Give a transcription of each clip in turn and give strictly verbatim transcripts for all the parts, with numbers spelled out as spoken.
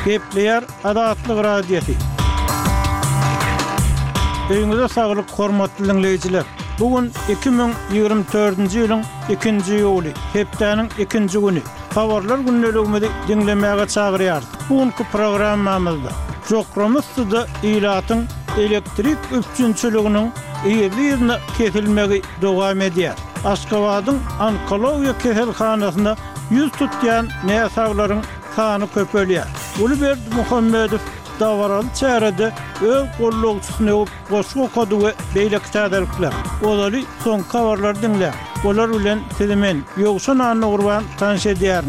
Kepler Adatlyk radiosi. Öňüňizde saglyk, hormatly dinleýijiler. Bugün iki bin ýygrimi dördünji ýylyň ikinji ýuly, hepdeniň ikinji güni. Habarlar günneligimizi dinlemäge çagyrýar. Bugünkü programmamyzda Jokramusda ilatyň elektrik üçinçiliginiň ýerine kesilmegi dowam edýär. Aşgabatyň onkologiýa keselhanasynda ýüz tutýan näsaglaryň sany köpelýär. Uluberd Muhammedow davaraly çärede öz gollugçysyny goşuk okudy we beýle täderlikler. Olary soň habarlar dinle. Olar bilen sizimen ýogşan anyny gurban tanış edýär.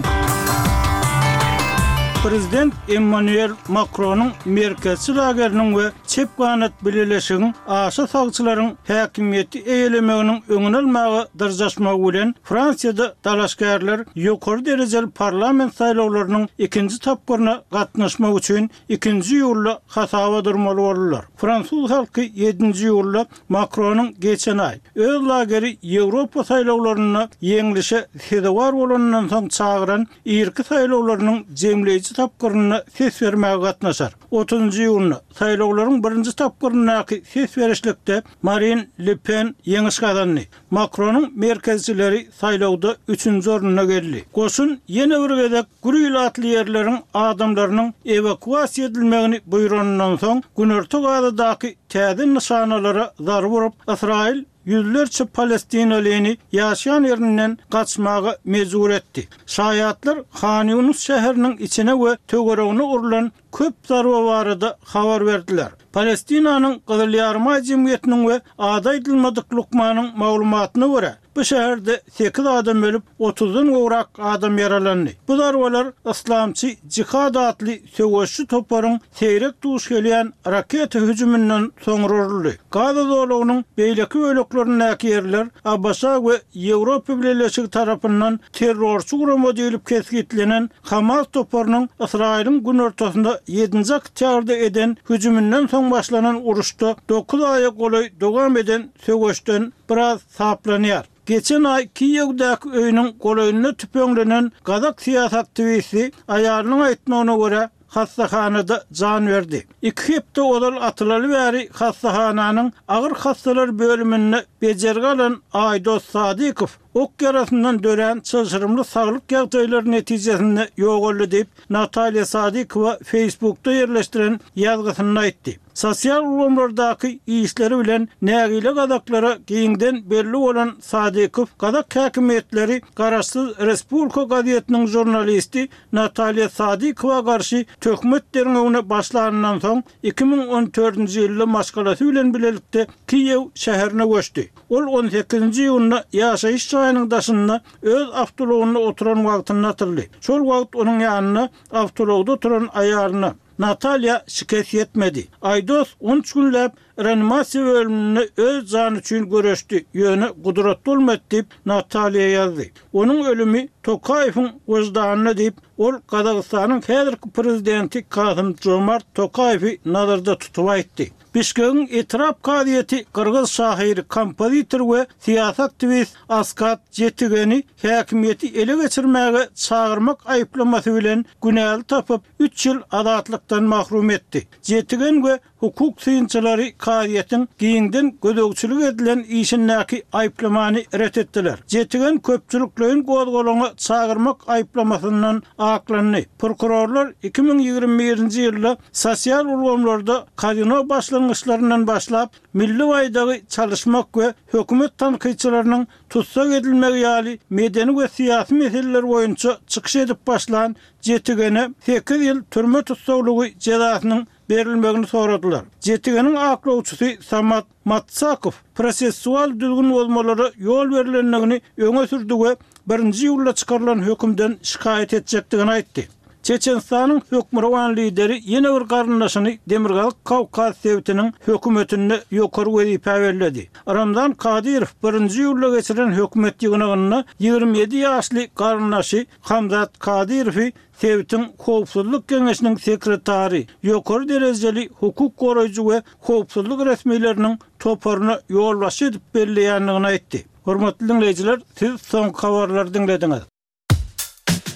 Prezident Emmanuel Macron'un merkezçi lageriniň we çep ganat birleşiginiň aşa sagçylaryň häkimiýeti eýlemeginiň öňüne almagy dyrjaşmagy bilen Fransiýada dalaşgärler ýokary derejeli parlament saýlawlarynyň ikinji tapgyryna gatnaşmak üçin ikinji ýylla hasaba durmaly boldular. Fransuz halky ýedinji ýylla Macron'un geçen ay öz lageri Ýewropa saýlawlaryna ýeňilişe hedewar bolandan soň çagyran irki saýlawlarynyň jemleýici tapgyryna ses bermäge gatnaşar. otuzunji ýylyny saýlawlaryň birinji tapgyrynaky ses berişlikde Marine Le Pen ýeňiş gazandy. Macron'un merkezçileri saýlawda üçünji oruna geldi. Goşun ýene bir gezek gürüýl atly ýerleriň adamlarynyň evakuasiýa edilmegini buýranyndan soň günertek adaky täze nişanalara zar vurup Israil yüzlerce Palestinalyny ýaşaýan ýerinden gaçmagy mejbur etdi. Şaýatlar Han Yunus şäheriniň içine we tögeregine urulan köp zarba barada habar berdiler. Palestinanyň Gyzyl Ýarma jemgyýetiniň we ada edilmedik Lukmanyň maglumatyna görä bu şäherde sekiz adam ölüp otuzdan gowrak adam yaralandy. Bu zarbalar islamçy jihad adly söwüşçü toplaryň seýrek duş gelýän raket hüjümünden soňruldy. Gaza zolugynyň beýleki böleklerindäki ýerler Abbasa we Ýewropa Birleşigi tarapyndan terrorçy gurama diýilip kesgitlenen Hamas toplarynyň Israiliň gün ortasynda ýedinji oktýabrda eden hüjümünden soň başlanan uruşda dokuz aýa golay dowam eden söwüşden biraz saplanýar. Geçen ay Kiýewdäki öýüniň golaýyna tüpeňlenen Gazak siýasatçysy aýalynyň aýtmagyna görä hastahanada can verdi. İki hepde odal atylaly bäri hastahananyň agyr hastalar bölümine bejerge alan Aydos Sadykow ok yarasından dören çyşyrymly saglyk ýagdaýlary netijesinde ýogaldy diýip Natalya Sadykowa Facebook'ta ýerleşdiren ýazgysyny aýtdy. Sosial ulamlardaky işleri bilen nägile gazaklara giňden belli bolan Sadykow Gazak häkimetleri garaşsyz Respublika gazetiniň jurnalisti Natalya Sadykowa garşy töhmet derňegine başlanandan soň iki bin on dördünji ýylda maşgalasy bilen bilelikde Kiýew şäherine göçdi. Ol on sekizinji ýylda ýaşaýyş ýaýynyň daşynda öz awtologunda oturan wagtyny hatyrly. Şol wagt onuň ýanyna awtologda oturan aýalyna Natalya şikayet etmedi. Aydos on üç günläp reanimasiýa bölümine öz jany üçin göreşdi. Ýöne gudratly bolmady diýip Natalya ýazdy. Onuň ölümi Tokaýewiň wyjdanyna diýip ol Gazagystanyň häzirki prezidenti Kasym-Jomart Tokaýewi nazarda tutup aýtdy. Bişkekiň etirap kadiýeti Kyrgyz şahyry, kompozitor we siýasat aktivist Askat Jetigeni häkimiýeti ele geçirmäge çağırmak aýplamasy bilen günäli tapyp üç ýyl azatlykdan mahrum etdi. Jetigen we hukuk syýançylary kadiýetiň giňden gödökçilik edilen işindäki aýplamany ret etdiler. Jetigen köpçüliklerin gozgolany çağırmak aýplamasyndan aklandy. Prokurorlar iki bin ýygrimi birinji ýylda sosial ulamlarda kazino başlangyçlaryndan başlap milli waýdagy çalışmak we hökümet tanqyçylarynyň tutsak edilmegi ýaly medeni we syýasy meseleler boýunça çykyş edip başlan Jetigene sekiz ýyl türme tutsaklygy jazasynyň berilmegini soradylar. Jetigeniň aklawçysy Samat Matsakow prosessual düzgün bolmalary ýol berilenligini öňe sürdi we birinji ýylda çykarylan hökümden şikayet etjekdigini aýtdy. Çeçenstanyň hökmüran lideri ýene bir garyndaşyny Demirgazyk Kawkaz Sowetiniň hökümetine ýokary wezipe berledi. Ramzan Kadyrow birinji ýylda geçiren hökümet ýygynyna ýygrimi ýedi ýaşly garyndaşy Hamzat Kadyrowy Sowetiň Howpsuzlyk Geňeşiniň sekretary, ýokary derejeli hukuk goraýjy we howpsuzlyk resmiýetleriniň toparyna ýol başy edip berleýändigini aýtdy. Hormatly dinleýijiler, siz soň habarlary dinlediňiz.